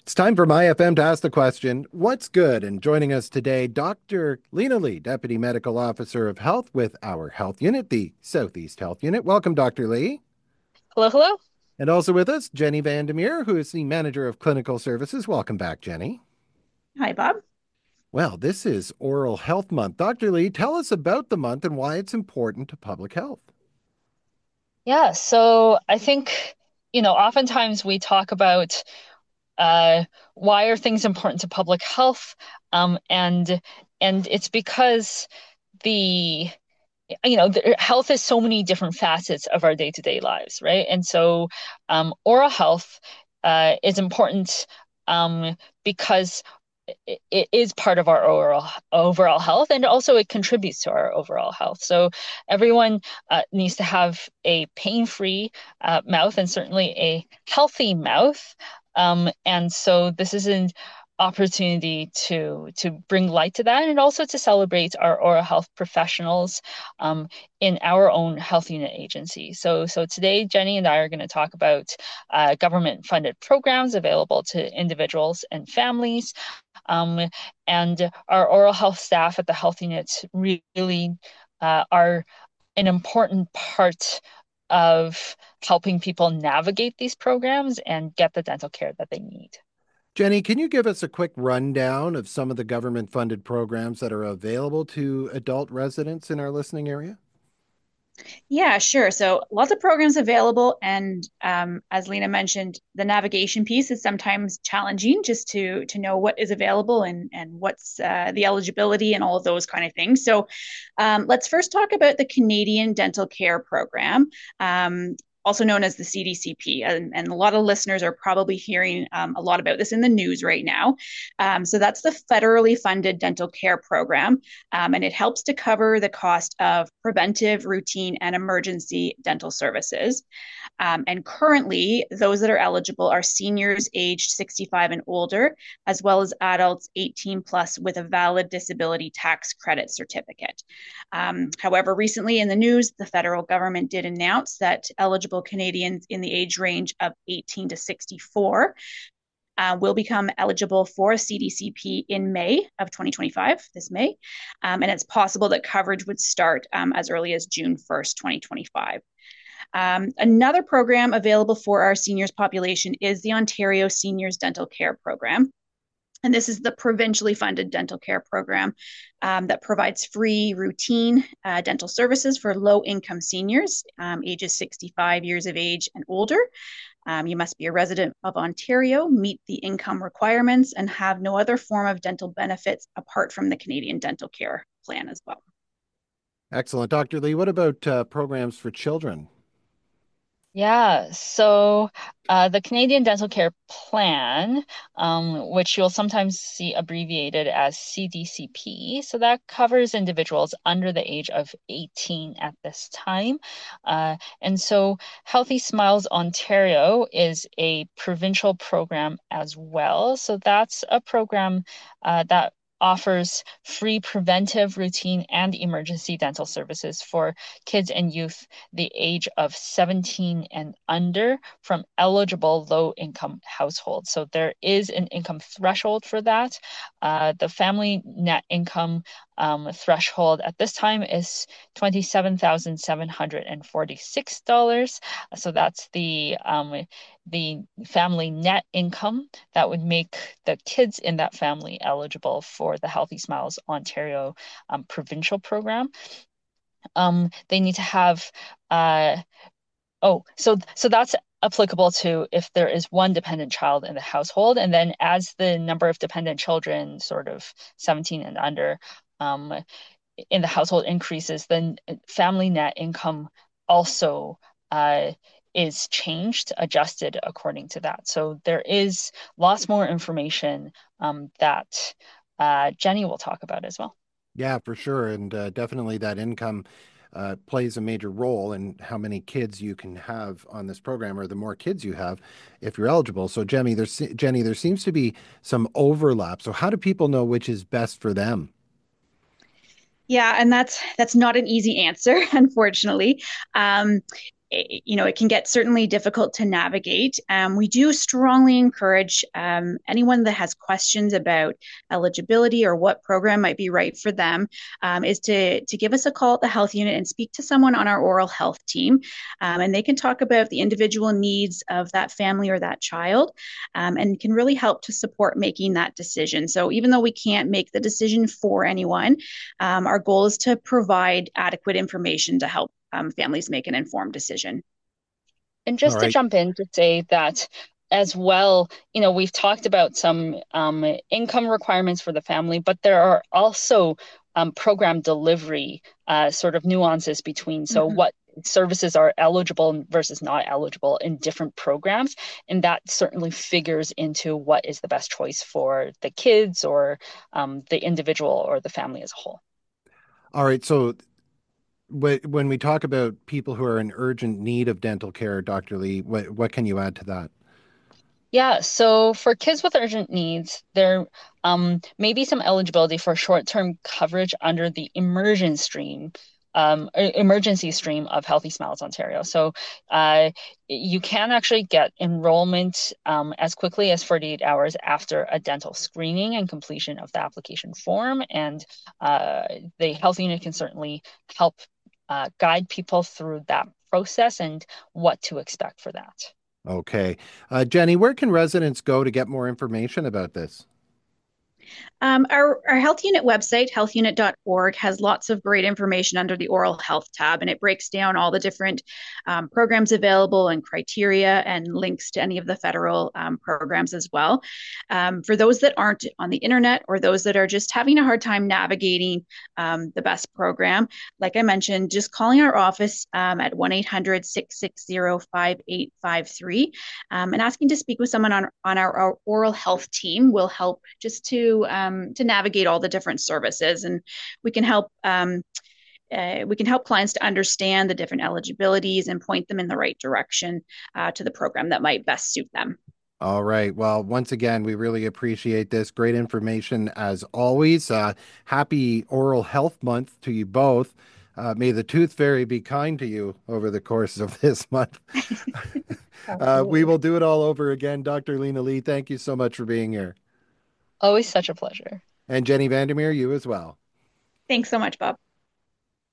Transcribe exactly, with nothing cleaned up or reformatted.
It's time for My F M to ask the question, what's good? And joining us today, Doctor Lena Lee, Deputy Medical Officer of Health with our Health Unit, the Southeast Health Unit. Welcome, Doctor Lee. Hello, hello. And also with us, Jenny Vandermeer, who is the Manager of Clinical Services. Welcome back, Jenny. Hi, Bob. Well, this is Oral Health Month. Doctor Lee, tell us about the month and why it's important to public health. Yeah, so I think, you know, oftentimes we talk about uh, why are things important to public health? Um, and and it's because the, you know, the, health is so many different facets of our day-to-day lives, right? And so um, oral health uh, is important um, because it, it is part of our overall overall health, and also it contributes to our overall health. So everyone uh, needs to have a pain-free uh, mouth and certainly a healthy mouth. Um, and so this is an opportunity to to bring light to that, and also to celebrate our oral health professionals um, in our own health unit agency. So so today, Jenny and I are going to talk about uh, government-funded programs available to individuals and families, um, and our oral health staff at the health units really uh, are an important part of helping people navigate these programs and get the dental care that they need. Jenny, can you give us a quick rundown of some of the government funded programs that are available to adult residents in our listening area? Yeah, sure. So lots of programs available, and um, as Lena mentioned, the navigation piece is sometimes challenging just to to know what is available and and what's uh, the eligibility and all of those kind of things. So um, let's first talk about the Canadian Dental Care Program. Um, Also known as the C D C P. And, and a lot of listeners are probably hearing um, a lot about this in the news right now. Um, so that's the federally funded dental care program, um, and it helps to cover the cost of preventive, routine, and emergency dental services. Um, and currently, those that are eligible are seniors aged sixty-five and older, as well as adults eighteen plus with a valid disability tax credit certificate. Um, however, recently in the news, the federal government did announce that eligible Canadians in the age range of eighteen to sixty-four uh, will become eligible for C D C P in May of twenty twenty-five, this May. Um, and it's possible that coverage would start um, as early as June first, twenty twenty-five. Um, another program available for our seniors population is the Ontario Seniors Dental Care Program. And this is the provincially funded dental care program um, that provides free routine uh, dental services for low income seniors, um, ages sixty-five years of age and older. Um, you must be a resident of Ontario, meet the income requirements, and have no other form of dental benefits apart from the Canadian Dental Care Plan as well. Excellent. Doctor Lee, what about uh, programs for children? Yeah, so uh, the Canadian Dental Care Plan, um, which you'll sometimes see abbreviated as C D C P, so that covers individuals under the age of eighteen at this time. Uh, and so Healthy Smiles Ontario is a provincial program as well. So that's a program uh, that offers free preventive, routine, and emergency dental services for kids and youth the age of seventeen and under from eligible low income households. So there is an income threshold for that. Uh, the family net income um, threshold at this time is twenty-seven thousand seven hundred forty-six dollars. So that's the um, the family net income that would make the kids in that family eligible for the Healthy Smiles Ontario um, provincial program. Um, they need to have uh, oh, so so that's applicable to if there is one dependent child in the household, and then as the number of dependent children, sort of seventeen and under, um, in the household increases, then family net income also uh, is changed, adjusted according to that. So there is lots more information um, that uh, Jenny will talk about as well. Yeah, for sure. And uh, definitely that income uh, plays a major role in how many kids you can have on this program, or the more kids you have if you're eligible. So, Jenny, there's Jenny, there seems to be some overlap. So, how do people know which is best for them? Yeah, and that's that's not an easy answer, unfortunately. Um, it, you know, it can get certainly difficult to navigate. Um, we do strongly encourage um, anyone that has questions about eligibility or what program might be right for them um, is to, to give us a call at the health unit and speak to someone on our oral health team. Um, and they can talk about the individual needs of that family or that child um, and can really help to support making that decision. So even though we can't make the decision for anyone, um, our goal is to provide adequate information to help um, families make an informed decision. And All just to right. jump in to say that as well, you know, we've talked about some um, income requirements for the family, but there are also um, program delivery uh, sort of nuances between. So Mm-hmm. what services are eligible versus not eligible in different programs. And that certainly figures into what is the best choice for the kids or um, the individual or the family as a whole. All right. So when we talk about people who are in urgent need of dental care, Doctor Lee, what, what can you add to that? Yeah, so for kids with urgent needs, there um, may be some eligibility for short-term coverage under the immersion stream, um, e- emergency stream of Healthy Smiles Ontario. So uh, you can actually get enrollment um, as quickly as forty-eight hours after a dental screening and completion of the application form. And uh, the health unit can certainly help uh, guide people through that process and what to expect for that. Okay. Uh, Jenny, where can residents go to get more information about this? Um, our, our health unit website, health unit dot org, has lots of great information under the oral health tab, and it breaks down all the different um, programs available and criteria and links to any of the federal um, programs as well. Um, for those that aren't on the internet or those that are just having a hard time navigating um, the best program, like I mentioned, just calling our office um, at one eight hundred, six six zero, five eight five three um, and asking to speak with someone on, on our, our oral health team will help just to um, to navigate all the different services, and we can help um, uh, we can help clients to understand the different eligibilities and point them in the right direction uh, to the program that might best suit them. All right. Well, once again, we really appreciate this. Great information as always. Uh, happy Oral Health Month to you both. Uh, may the tooth fairy be kind to you over the course of this month. uh, we Absolutely. will do it all over again. Doctor Lena Lee, thank you so much for being here. Always such a pleasure. And Jenny Vandermeer, you as well. Thanks so much, Bob.